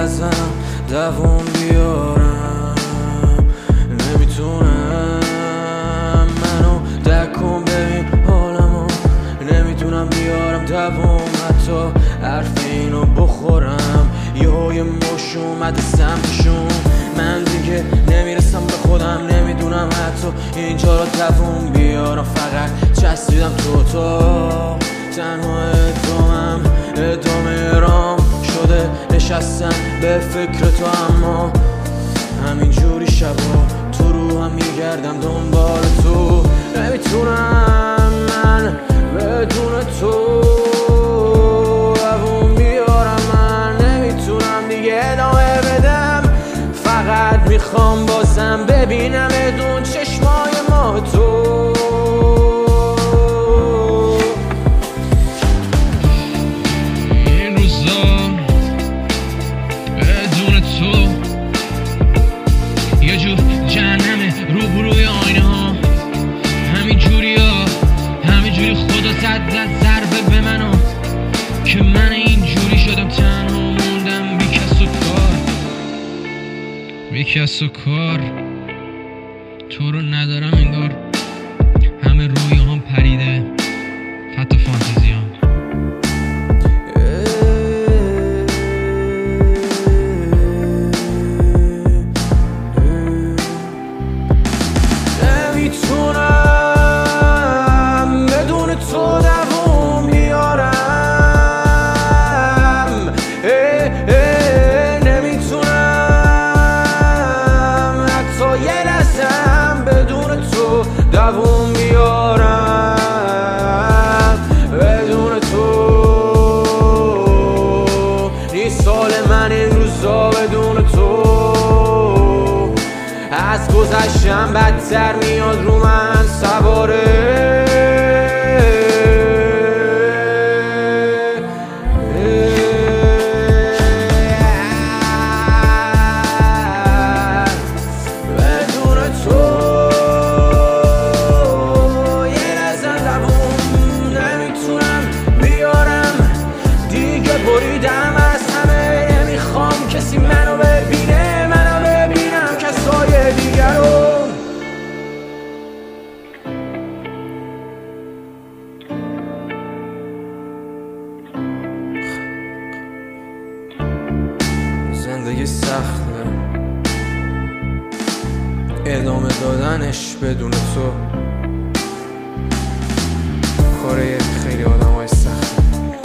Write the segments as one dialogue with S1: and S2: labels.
S1: ازم دوام بیارم. نمیتونم منو دکن ببین حالمو، نمیتونم بیارم دوام حتی حرف اینو بخورم. یه مش اومده سمتشون، من دیگه نمیرسم به خودم، نمیدونم حتی اینجا رو دوام بیارم. فقط چسبیدم تو اتاق، تنها ادامه رام شده نشستم به فکر تو، اما همینجوری شبا تو رو هم میگردم دنبال تو. نمیتونم من بدون تو دوام بیارم، من نمیتونم دیگه ادامه بدم. فقط میخوام بازم ببینم بدون چشمای ما تو.
S2: یه جور جهنمه روبروی آینه ها، همینجوری خدا زد ضربه به منو که من اینجوری شدم، تنها موندم بی کس و کار. تو رو ندارم انگار، همه روی هم پریده، حتی فانتزی هم.
S1: نمیتونم بدون تو دوام بیارم. نمیتونم حتی یه لحظه‌ام بدون تو دوام بیارم. بدون تو نیست حال من این روزا، بدون تو از گذشتم بدتر میاد رو من سواره. بدون تو یه لحظه دوام نمیتونم بیارم، دیگه بریدم از همه. نمیخوام کسی منو ببینه، منو ببینم کسای دیگر رو. زندگی سخته، ادامه دادنش بدون تو کاره خیلی آدم های سخته.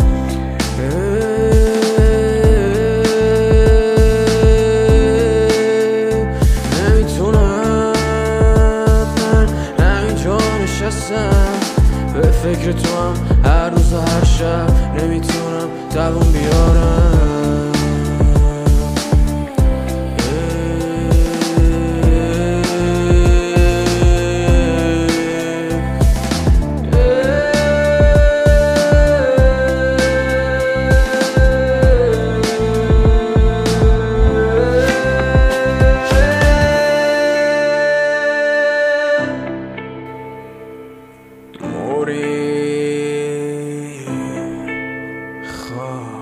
S1: نمیتونم من همینجا نشستم به فکر تو هم هر روز و هر شب، نمیتونم دوام بیارم. موری خواه